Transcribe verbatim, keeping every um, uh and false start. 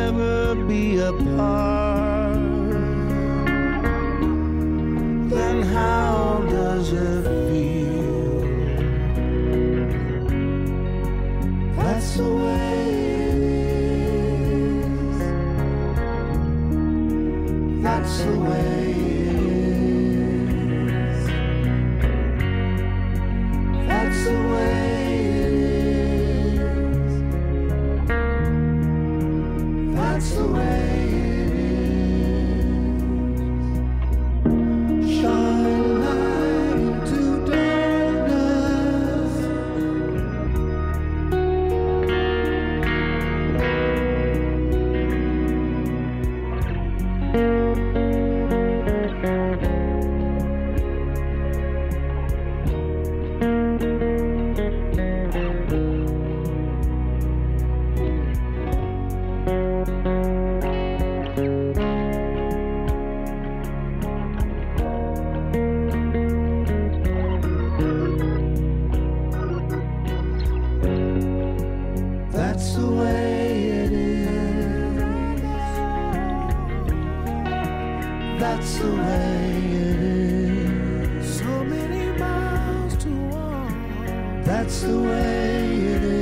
never be apart, then how does it feel? That's the way it is. That's the way it is. That's the way it is. That's the way it is. Shine light into darkness. That's the way it is. That's the way it is. So many miles to walk. That's the way it is.